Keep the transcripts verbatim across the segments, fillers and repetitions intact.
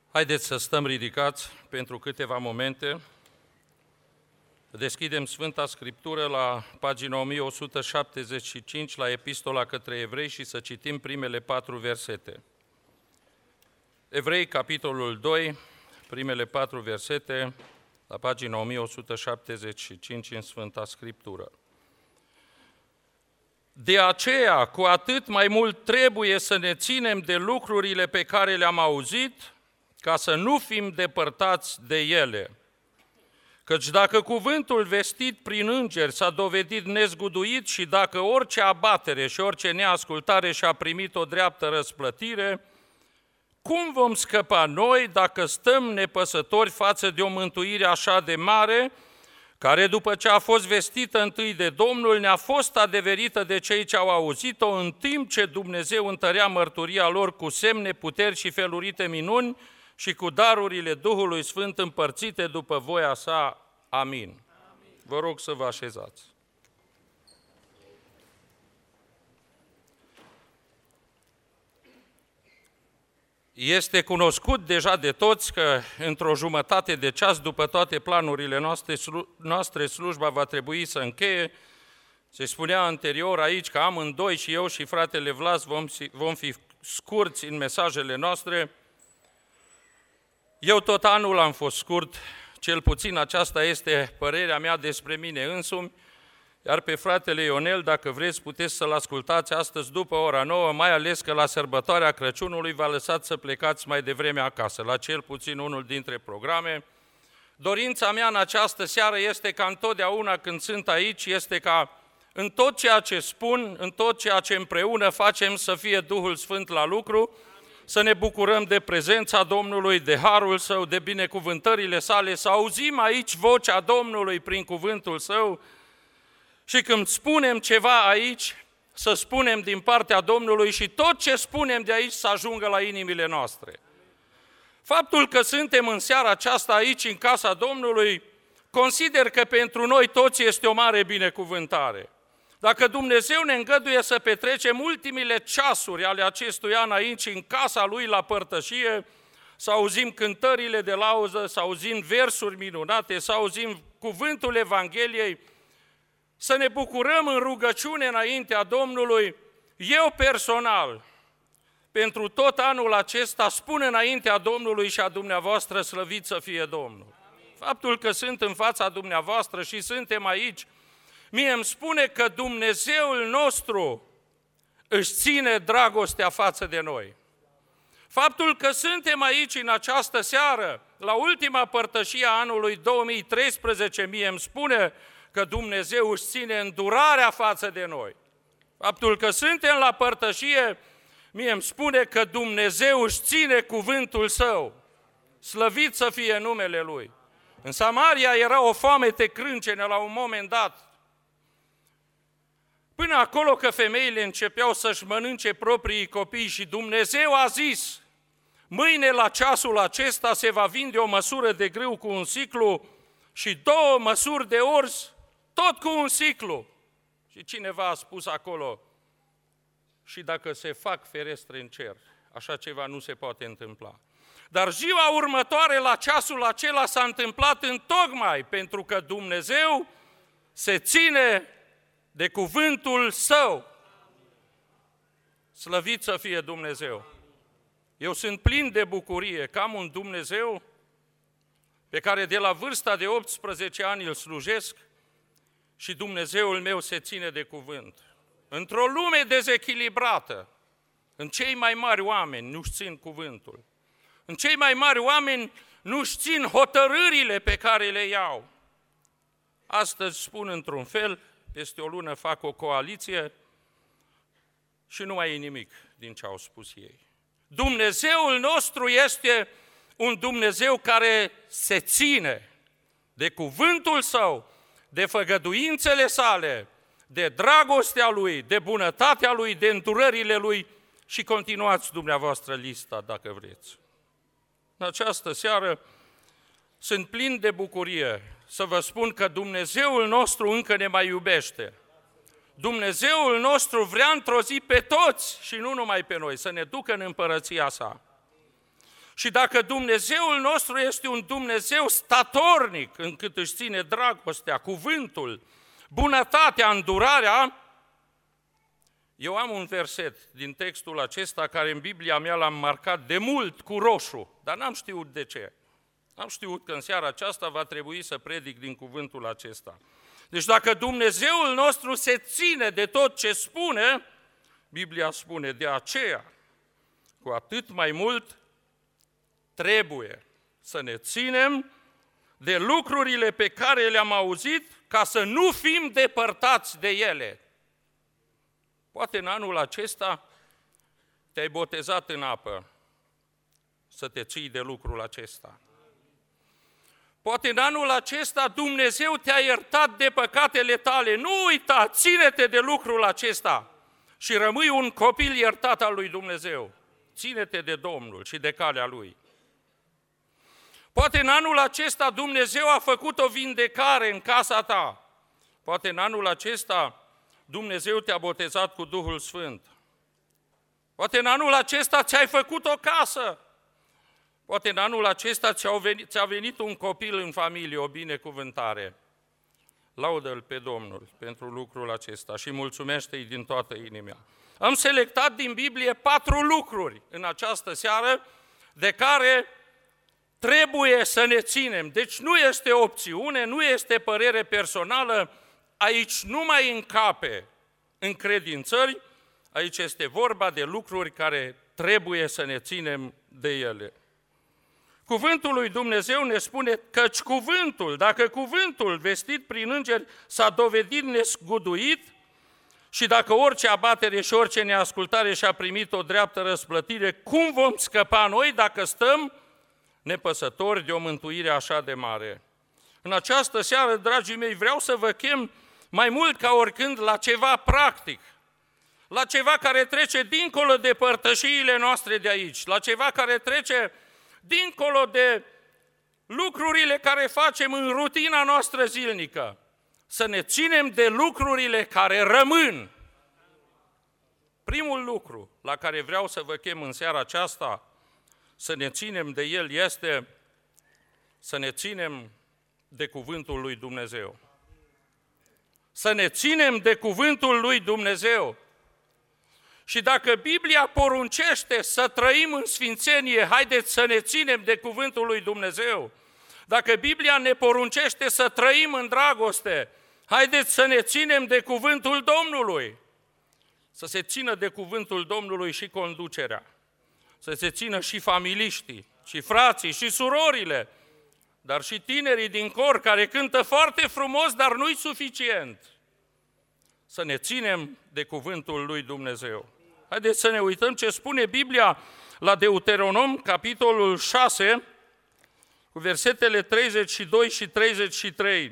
Haideți să stăm ridicați pentru câteva momente. Deschidem Sfânta Scriptură la pagina o mie o sută șaptezeci și cinci, la Epistola către Evrei, și să citim primele patru versete. Evrei, capitolul doi, primele patru versete, la pagina o mie o sută șaptezeci și cinci în Sfânta Scriptură. De aceea, cu atât mai mult trebuie să ne ținem de lucrurile pe care le-am auzit, ca să nu fim depărtați de ele. Căci dacă cuvântul vestit prin îngeri s-a dovedit nezguduit și dacă orice abatere și orice neascultare și-a primit o dreaptă răsplătire, cum vom scăpa noi dacă stăm nepăsători față de o mântuire așa de mare, care după ce a fost vestită întâi de Domnul, ne-a fost adeverită de cei ce au auzit-o, în timp ce Dumnezeu întărea mărturia lor cu semne, puteri și felurite minuni și cu darurile Duhului Sfânt împărțite după voia sa. Amin. Amin. Vă rog să vă așezați. Este cunoscut deja de toți că într-o jumătate de ceas, după toate planurile noastre, noastre slujba va trebui să încheie. Se spunea anterior aici că amândoi, și eu și fratele Vlas, vom, vom fi scurți în mesajele noastre. Eu tot anul am fost scurt, cel puțin aceasta este părerea mea despre mine însumi, iar pe fratele Ionel, dacă vreți, puteți să-l ascultați astăzi după ora nouă, mai ales că la sărbătoarea Crăciunului v-a lăsat să plecați mai devreme acasă, la cel puțin unul dintre programe. Dorința mea în această seară este ca întotdeauna când sunt aici, este ca în tot ceea ce spun, în tot ceea ce împreună facem să fie Duhul Sfânt la lucru, să ne bucurăm de prezența Domnului, de harul Său, de binecuvântările sale, să auzim aici vocea Domnului prin cuvântul Său și când spunem ceva aici, să spunem din partea Domnului și tot ce spunem de aici să ajungă la inimile noastre. Faptul că suntem în seara aceasta aici, în casa Domnului, consider că pentru noi toți este o mare binecuvântare. Dacă Dumnezeu ne îngăduie să petrecem ultimile ceasuri ale acestui an aici, în casa Lui, la părtășie, să auzim cântările de laudă, să auzim versuri minunate, să auzim cuvântul Evangheliei, să ne bucurăm în rugăciune înaintea Domnului, eu personal, pentru tot anul acesta, spun înaintea Domnului și a dumneavoastră, slăvit să fie Domnul. Faptul că sunt în fața dumneavoastră și suntem aici, mie îmi spune că Dumnezeul nostru își ține dragostea față de noi. Faptul că suntem aici în această seară, la ultima părtășie a anului două mii treisprezece, mie îmi spune că Dumnezeu își ține îndurarea față de noi. Faptul că suntem la părtășie, mie îmi spune că Dumnezeu își ține cuvântul Său. Slăvit să fie numele Lui. În Samaria era o foamete crâncenă la un moment dat. Până acolo că femeile începeau să-și mănânce proprii copii și Dumnezeu a zis, mâine la ceasul acesta se va vinde o măsură de grâu cu un siclu și două măsuri de orz, tot cu un siclu. Și cineva a spus acolo, și dacă se fac ferestre în cer, așa ceva nu se poate întâmpla. Dar ziua următoare, la ceasul acela, s-a întâmplat întocmai pentru că Dumnezeu se ține de cuvântul Său. Slăvit să fie Dumnezeu! Eu sunt plin de bucurie că am un Dumnezeu pe care de la vârsta de optsprezece ani îl slujesc și Dumnezeul meu se ține de cuvânt. Într-o lume dezechilibrată, în cei mai mari oameni nu-și țin cuvântul. În cei mai mari oameni nu-și țin hotărârile pe care le iau. Astăzi spun într-un fel, peste o lună fac o coaliție și nu mai e nimic din ce au spus ei. Dumnezeul nostru este un Dumnezeu care se ține de cuvântul Său, de făgăduințele sale, de dragostea Lui, de bunătatea Lui, de îndurările Lui și continuați dumneavoastră lista dacă vreți. În această seară sunt plin de bucurie să vă spun că Dumnezeul nostru încă ne mai iubește. Dumnezeul nostru vrea într-o zi pe toți și nu numai pe noi, să ne ducă în împărăția Sa. Și dacă Dumnezeul nostru este un Dumnezeu statornic, încât își ține dragostea, cuvântul, bunătatea, îndurarea, eu am un verset din textul acesta care în Biblia mea l-am marcat de mult cu roșu, dar n-am știut de ce. Am știut că în seara aceasta va trebui să predic din cuvântul acesta. Deci dacă Dumnezeul nostru se ține de tot ce spune, Biblia spune, de aceea, cu atât mai mult, trebuie să ne ținem de lucrurile pe care le-am auzit ca să nu fim depărtați de ele. Poate în anul acesta te-ai botezat în apă, să te ții de lucrul acesta. Poate în anul acesta Dumnezeu te-a iertat de păcatele tale. Nu uita, ține-te de lucrul acesta și rămâi un copil iertat al lui Dumnezeu. Ține-te de Domnul și de calea Lui. Poate în anul acesta Dumnezeu a făcut o vindecare în casa ta. Poate în anul acesta Dumnezeu te-a botezat cu Duhul Sfânt. Poate în anul acesta ți-ai făcut o casă. Poate în anul acesta ți-a venit, ți-a venit un copil în familie, o binecuvântare. Laudă-L pe Domnul pentru lucrul acesta și mulțumește-i din toată inima. Am selectat din Biblie patru lucruri în această seară de care trebuie să ne ținem. Deci nu este opțiune, nu este părere personală, aici nu mai încape încredințări, aici este vorba de lucruri care trebuie să ne ținem de ele. Cuvântul lui Dumnezeu ne spune căci cuvântul, dacă cuvântul vestit prin îngeri s-a dovedit nesguduit și dacă orice abatere și orice neascultare și-a primit o dreaptă răsplătire, cum vom scăpa noi dacă stăm nepăsători de o mântuire așa de mare? În această seară, dragii mei, vreau să vă chem mai mult ca oricând la ceva practic, la ceva care trece dincolo de părtășiile noastre de aici, la ceva care trece dincolo de lucrurile care facem în rutina noastră zilnică, să ne ținem de lucrurile care rămân. Primul lucru la care vreau să vă chem în seara aceasta, să ne ținem de el, este să ne ținem de cuvântul lui Dumnezeu. Să ne ținem de cuvântul lui Dumnezeu. Și dacă Biblia poruncește să trăim în sfințenie, haideți să ne ținem de cuvântul lui Dumnezeu. Dacă Biblia ne poruncește să trăim în dragoste, haideți să ne ținem de cuvântul Domnului. Să se țină de cuvântul Domnului și conducerea. Să se țină și familiștii, și frații, și surorile, dar și tinerii din cor care cântă foarte frumos, dar nu-i suficient. Să ne ținem de cuvântul lui Dumnezeu. Haideți să ne uităm ce spune Biblia la Deuteronom, capitolul șase, cu versetele treizeci și doi și treizeci și trei.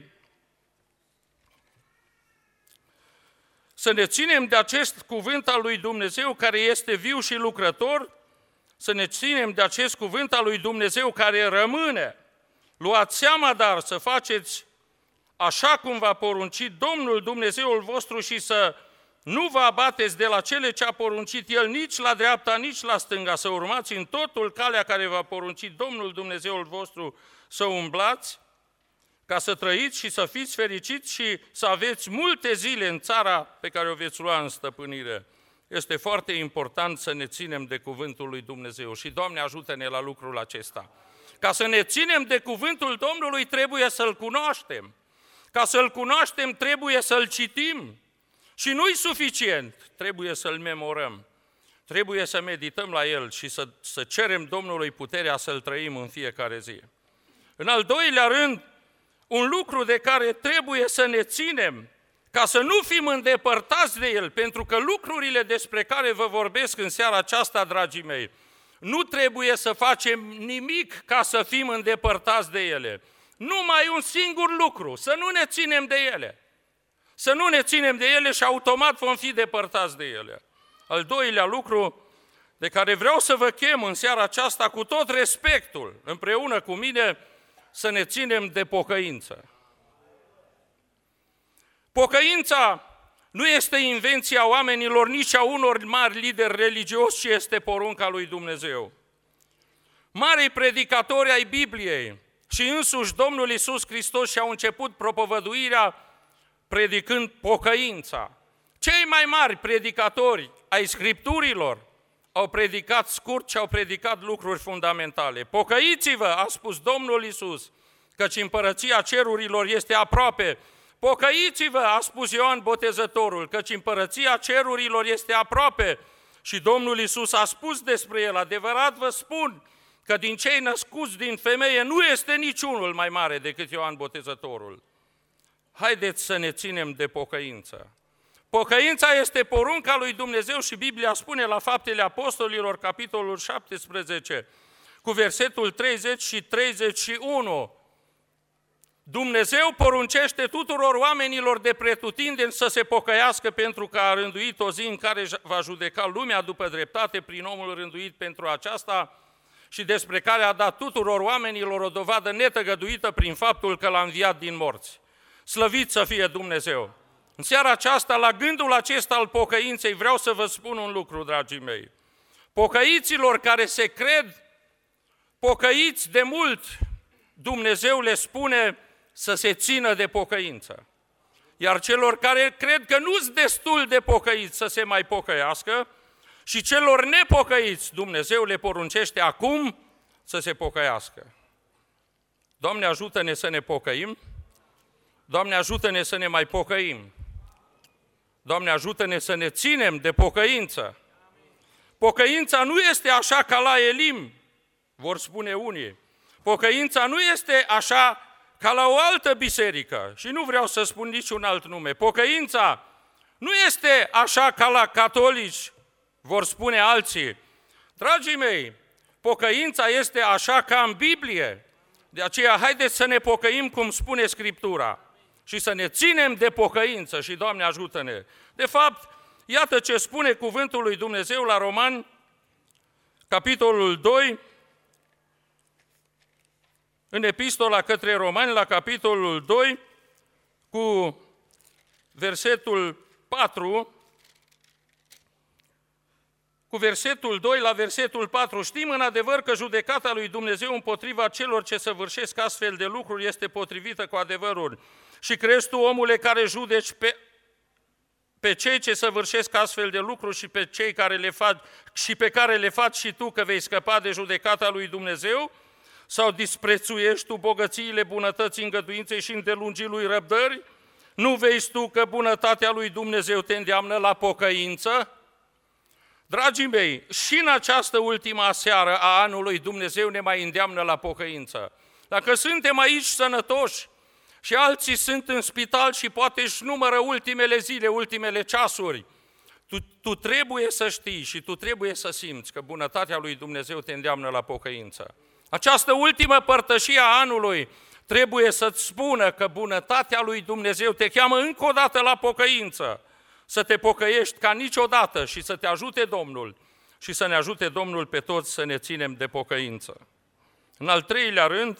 Să ne ținem de acest cuvânt al lui Dumnezeu care este viu și lucrător, să ne ținem de acest cuvânt al lui Dumnezeu care rămâne. Luați seama, dar, să faceți așa cum v-a poruncit Domnul Dumnezeul vostru și să nu vă abateți de la cele ce a poruncit El nici la dreapta, nici la stânga, să urmați în totul calea care v-a poruncit Domnul Dumnezeul vostru să umblați, ca să trăiți și să fiți fericiți și să aveți multe zile în țara pe care o veți lua în stăpânire. Este foarte important să ne ținem de cuvântul lui Dumnezeu și, Doamne, ajută-ne la lucrul acesta. Ca să ne ținem de cuvântul Domnului trebuie să-L cunoaștem. Ca să-L cunoaștem trebuie să-L citim. Și nu-i suficient, trebuie să-L memorăm. Trebuie să medităm la El și să, să cerem Domnului puterea să-L trăim în fiecare zi. În al doilea rând, un lucru de care trebuie să ne ținem, ca să nu fim îndepărtați de El, pentru că lucrurile despre care vă vorbesc în seara aceasta, dragii mei, nu trebuie să facem nimic ca să fim îndepărtați de ele. Numai un singur lucru, să nu ne ținem de ele. Să nu ne ținem de ele și automat vom fi depărtați de ele. Al doilea lucru de care vreau să vă chem în seara aceasta cu tot respectul, împreună cu mine, să ne ținem de pocăință. Pocăința nu este invenția oamenilor, nici a unor mari lideri religioși, ci este porunca lui Dumnezeu. marii predicatori ai Bibliei și însuși Domnul Iisus Hristos și-au început propovăduirea predicând pocăința. Cei mai mari predicatori ai Scripturilor au predicat scurt și au predicat lucruri fundamentale. Pocăiți-vă, a spus Domnul Iisus, căci împărăția cerurilor este aproape. Pocăiți-vă, a spus Ioan Botezătorul, căci împărăția cerurilor este aproape. Și Domnul Iisus a spus despre el, adevărat vă spun, că din cei născuți din femeie nu este niciunul mai mare decât Ioan Botezătorul. Haideți să ne ținem de pocăință. Pocăința este porunca lui Dumnezeu și Biblia spune la Faptele Apostolilor, capitolul șaptesprezece, cu versetul treizeci și treizeci și unu. Dumnezeu poruncește tuturor oamenilor de pretutindeni să se pocăiască pentru că a rânduit o zi în care va judeca lumea după dreptate prin omul rânduit pentru aceasta și despre care a dat tuturor oamenilor o dovadă netăgăduită prin faptul că l-a înviat din morți. Slăvit să fie Dumnezeu! În seara aceasta, la gândul acesta al pocăinței, vreau să vă spun un lucru, dragii mei. Pocăiților care se cred pocăiți de mult, Dumnezeu le spune să se țină de pocăință. Iar celor care cred că nu-s destul de pocăiți să se mai pocăiască și celor nepocăiți, Dumnezeu le poruncește acum să se pocăiască. Doamne, ajută-ne să ne pocăim. Doamne, ajută-ne să ne mai pocăim. Doamne, ajută-ne să ne ținem de pocăință. Pocăința nu este așa ca la Elim, vor spune unii. Pocăința nu este așa ca la o altă biserică și nu vreau să spun niciun alt nume. Pocăința nu este așa ca la catolici, vor spune alții. Dragii mei, pocăința este așa ca în Biblie. De aceea, haideți să ne pocăim cum spune Scriptura și să ne ținem de pocăință și, Doamne, ajută-ne. De fapt, iată ce spune cuvântul lui Dumnezeu la Romani, capitolul doi, în epistola către Romani, la capitolul doi, cu versetul patru, cu versetul doi la versetul patru, știm în adevăr că judecata lui Dumnezeu împotriva celor ce săvârșesc astfel de lucruri este potrivită cu adevărul. Și crezi tu, omule, care judeci pe, pe cei ce săvârșesc astfel de lucruri și pe cei care le faci și pe care le faci și tu, că vei scăpa de judecata lui Dumnezeu? Sau disprețuiești tu bogățiile bunătății, îngăduinței și îndelungii lui răbdări? Nu vezi tu că bunătatea lui Dumnezeu te îndeamnă la pocăință? Dragii mei, și în această ultima seară a anului Dumnezeu ne mai îndeamnă la pocăință. Dacă suntem aici sănătoși și alții sunt în spital și poate își numără ultimele zile, ultimele ceasuri, tu, tu trebuie să știi și tu trebuie să simți că bunătatea lui Dumnezeu te îndeamnă la pocăință. Această ultimă părtășie a anului trebuie să-ți spună că bunătatea lui Dumnezeu te cheamă încă o dată la pocăință, să te pocăiești ca niciodată și să te ajute Domnul și să ne ajute Domnul pe toți să ne ținem de pocăință. În al treilea rând,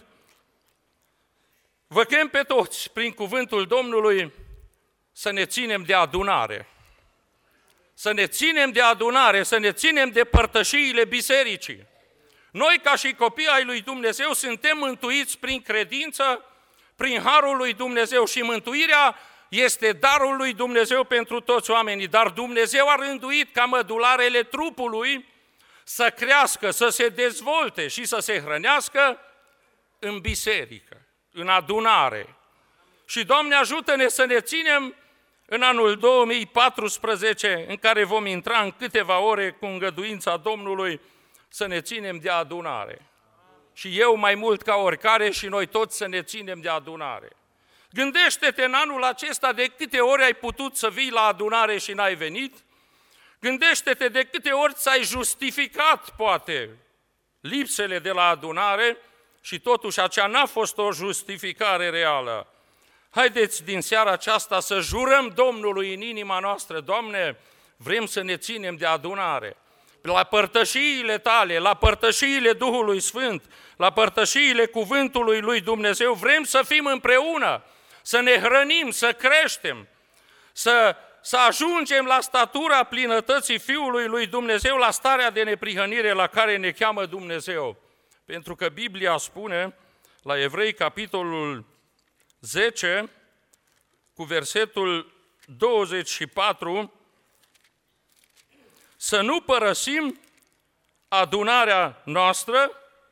vă chem pe toți prin cuvântul Domnului să ne ținem de adunare. Să ne ținem de adunare, să ne ținem de părtășiile bisericii. Noi, ca și copii ai lui Dumnezeu, suntem mântuiți prin credință, prin harul lui Dumnezeu și mântuirea este darul lui Dumnezeu pentru toți oamenii, dar Dumnezeu a rânduit ca mădularele trupului să crească, să se dezvolte și să se hrănească în biserică, în adunare. Și, Doamne, ajută-ne să ne ținem în anul două mii paisprezece, în care vom intra în câteva ore cu îngăduința Domnului, să ne ținem de adunare. Și eu mai mult ca oricare și noi toți să ne ținem de adunare. Gândește-te în anul acesta de câte ori ai putut să vii la adunare și n-ai venit. Gândește-te de câte ori ți-ai justificat, poate, lipsele de la adunare și totuși aceea n-a fost o justificare reală. Haideți din seara aceasta să jurăm Domnului în inima noastră: Doamne, vrem să ne ținem de adunare. La părtășiile tale, la părtășiile Duhului Sfânt, la părtășiile cuvântului lui Dumnezeu, vrem să fim împreună, să ne hrănim, să creștem, să, să ajungem la statura plinătății Fiului lui Dumnezeu, la starea de neprihănire la care ne cheamă Dumnezeu. Pentru că Biblia spune la Evrei, capitolul zece, cu versetul douăzeci și patru, să nu părăsim adunarea noastră,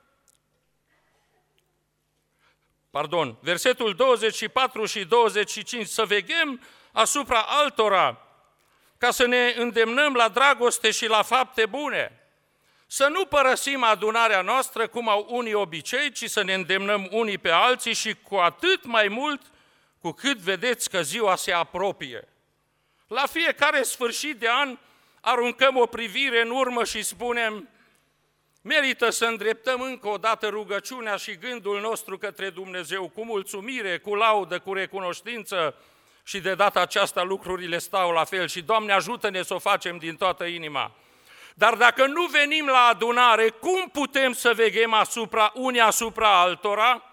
pardon, versetul douăzeci și patru și douăzeci și cinci, să veghem asupra altora, ca să ne îndemnăm la dragoste și la fapte bune. Să nu părăsim adunarea noastră, cum au unii obicei, ci să ne îndemnăm unii pe alții și cu atât mai mult cu cât vedeți că ziua se apropie. La fiecare sfârșit de an aruncăm o privire în urmă și spunem: merită să îndreptăm încă o dată rugăciunea și gândul nostru către Dumnezeu cu mulțumire, cu laudă, cu recunoștință, și de data aceasta lucrurile stau la fel și Doamne ajută-ne să o facem din toată inima. Dar dacă nu venim la adunare, cum putem să veghem asupra unii asupra altora?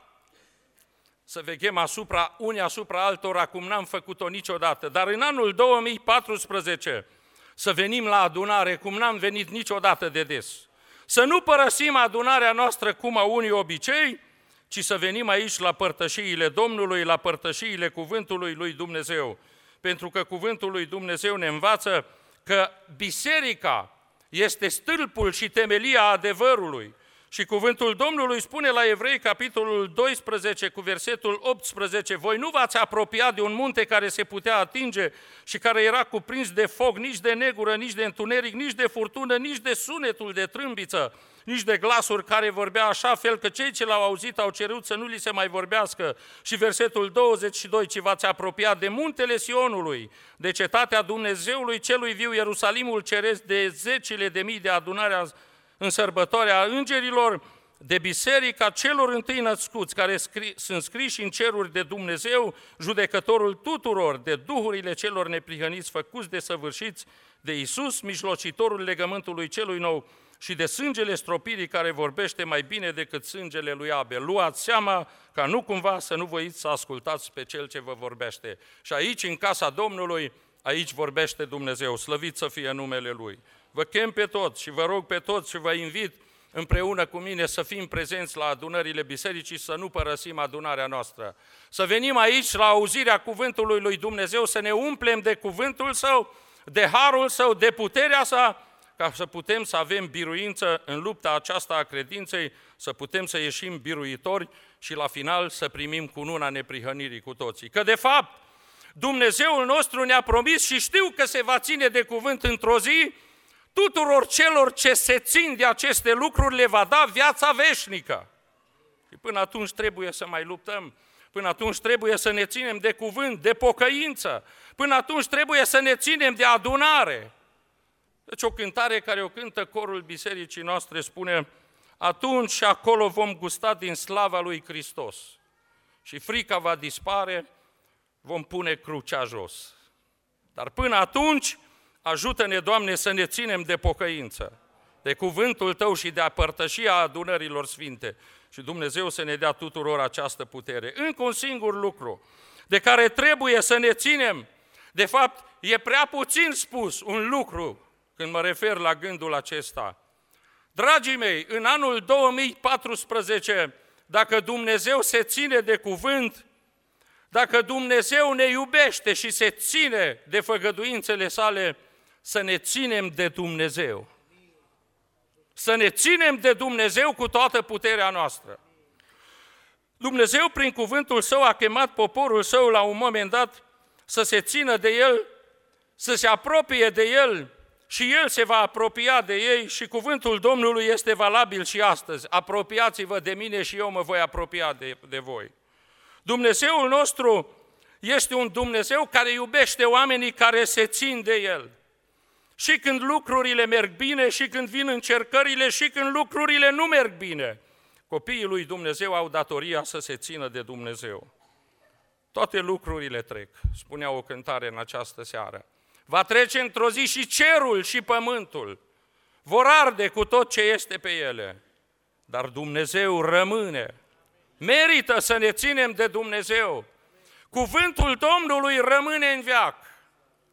Să veghem asupra unii asupra altora cum n-am făcut-o niciodată. Dar în anul două mii paisprezece să venim la adunare cum n-am venit niciodată de des. Să nu părăsim adunarea noastră cum au unii obicei, ci să venim aici la părtășiile Domnului, la părtășiile cuvântului lui Dumnezeu. Pentru că cuvântul lui Dumnezeu ne învață că biserica este stâlpul și temelia adevărului. Și cuvântul Domnului spune la Evrei, capitolul doisprezece, cu versetul optsprezece, voi nu v-ați apropiat de un munte care se putea atinge și care era cuprins de foc, nici de negură, nici de întuneric, nici de furtună, nici de sunetul de trâmbiță, nici de glasuri care vorbea așa fel că cei ce l-au auzit au cerut să nu li se mai vorbească. Și versetul douăzeci și doi, ci v-ați apropiat de muntele Sionului, de cetatea Dumnezeului celui viu, Ierusalimul ceresc, de zecile de mii de adunarea în sărbătoarea îngerilor, de biserica celor întâi născuți, care scri, sunt scriși în ceruri de Dumnezeu, judecătorul tuturor, de duhurile celor neprihăniți făcuți de săvârșiți, de Iisus, mijlocitorul legământului celui nou, și de sângele stropirii care vorbește mai bine decât sângele lui Abel. Luați seama ca nu cumva să nu voiți să ascultați pe cel ce vă vorbește. Și aici, în casa Domnului, aici vorbește Dumnezeu, slăvit să fie numele Lui. Vă chem pe toți și vă rog pe toți și vă invit împreună cu mine să fim prezenți la adunările bisericii, să nu părăsim adunarea noastră. Să venim aici la auzirea cuvântului lui Dumnezeu, să ne umplem de cuvântul Său, de harul Său, de puterea Sa, ca să putem să avem biruință în lupta aceasta a credinței, să putem să ieșim biruitori și la final să primim cununa neprihănirii cu toții. Că de fapt Dumnezeul nostru ne-a promis și știu că se va ține de cuvânt într-o zi, tuturor celor ce se țin de aceste lucruri le va da viața veșnică. Și până atunci trebuie să mai luptăm, până atunci trebuie să ne ținem de cuvânt, de pocăință, până atunci trebuie să ne ținem de adunare. Deci o cântare care o cântă corul bisericii noastre spune: atunci și acolo vom gusta din slava lui Hristos și frica va dispare, vom pune crucea jos. Dar până atunci, ajută-ne, Doamne, să ne ținem de pocăință, de cuvântul Tău și de părtășia adunărilor sfinte. Și Dumnezeu să ne dea tuturor această putere. Încă un singur lucru de care trebuie să ne ținem. De fapt, e prea puțin spus un lucru când mă refer la gândul acesta. Dragii mei, în anul două mii paisprezece, dacă Dumnezeu se ține de cuvânt, dacă Dumnezeu ne iubește și se ține de făgăduințele Sale, să ne ținem de Dumnezeu. Să ne ținem de Dumnezeu cu toată puterea noastră. Dumnezeu, prin cuvântul Său, a chemat poporul Său la un moment dat să se țină de El, să se apropie de El și El se va apropia de ei și cuvântul Domnului este valabil și astăzi. Apropiați-vă de mine și eu mă voi apropia de, de voi. Dumnezeul nostru este un Dumnezeu care iubește oamenii care se țin de El. Și când lucrurile merg bine, și când vin încercările, și când lucrurile nu merg bine, copiii lui Dumnezeu au datoria să se țină de Dumnezeu. Toate lucrurile trec, spunea o cântare în această seară. Va trece într-o zi și cerul și pământul, vor arde cu tot ce este pe ele, dar Dumnezeu rămâne. Merită să ne ținem de Dumnezeu. Cuvântul Domnului rămâne în veac.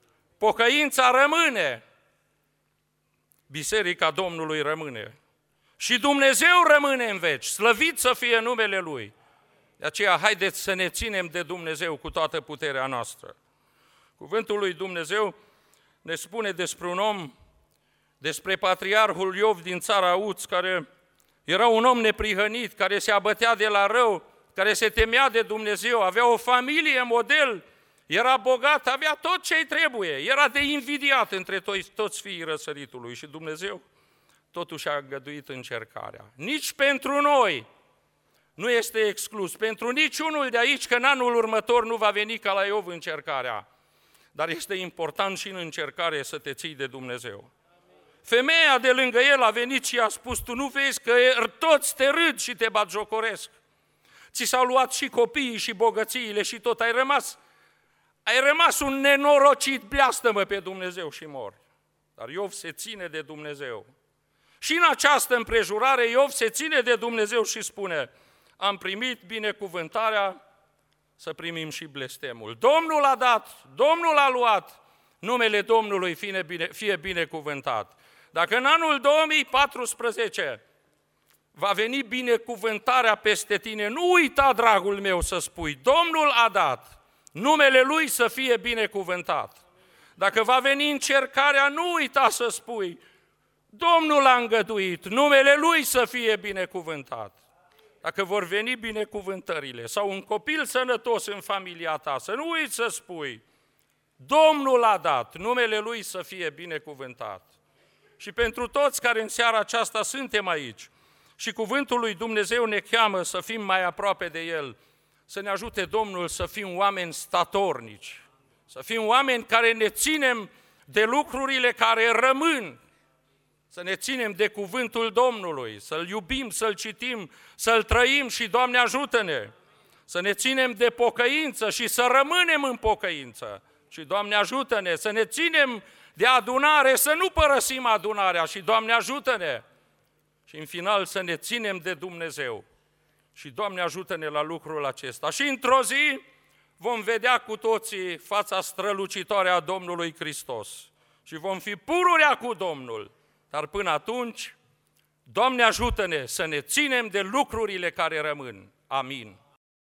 Pocăința rămâne. Biserica Domnului rămâne. Și Dumnezeu rămâne în veci, slăvit să fie numele Lui. De aceea, haideți să ne ținem de Dumnezeu cu toată puterea noastră. Cuvântul lui Dumnezeu ne spune despre un om, despre patriarhul Iov din țara Uț, care era un om neprihănit, care se abătea de la rău, care se temea de Dumnezeu, avea o familie model, era bogat, avea tot ce-i trebuie, era de invidiat între toți, toți fiii răsăritului și Dumnezeu totuși a îngăduit încercarea. Nici pentru noi nu este exclus, pentru niciunul de aici, că în anul următor nu va veni ca la Iov încercarea, dar este important și în încercare să te ții de Dumnezeu. Femeia de lângă el a venit și a spus, tu nu vezi că toți te râd și te batjocoresc. Ți s-au luat și copiii și bogățiile și tot, ai rămas, ai rămas un nenorocit, bleastă-mă pe Dumnezeu și mori. Dar Iov se ține de Dumnezeu. Și în această împrejurare Iov se ține de Dumnezeu și spune, am primit binecuvântarea, să primim și blestemul. Domnul a dat, Domnul a luat, numele Domnului fie, bine, fie binecuvântat. Dacă în anul două mii paisprezece va veni binecuvântarea peste tine, nu uita, dragul meu, să spui, Domnul a dat, numele Lui să fie binecuvântat. Dacă va veni încercarea, nu uita să spui, Domnul a îngăduit, numele Lui să fie binecuvântat. Dacă vor veni binecuvântările sau un copil sănătos în familia ta, să nu uiți să spui, Domnul a dat, numele Lui să fie binecuvântat. Și pentru toți care în seara aceasta suntem aici și cuvântul lui Dumnezeu ne cheamă să fim mai aproape de El, să ne ajute Domnul să fim oameni statornici, să fim oameni care ne ținem de lucrurile care rămân, să ne ținem de cuvântul Domnului, să-L iubim, să-L citim, să-L trăim și, Doamne, ajută-ne, să ne ținem de pocăință și să rămânem în pocăință. Și, Doamne, ajută-ne, să ne ținem de adunare, să nu părăsim adunarea și, Doamne, ajută-ne. Și, în final, să ne ținem de Dumnezeu. Și, Doamne, ajută-ne la lucrul acesta. Și, într-o zi, vom vedea cu toții fața strălucitoare a Domnului Hristos. Și vom fi pururea cu Domnul. Dar până atunci, Doamne, ajută-ne să ne ținem de lucrurile care rămân. Amin.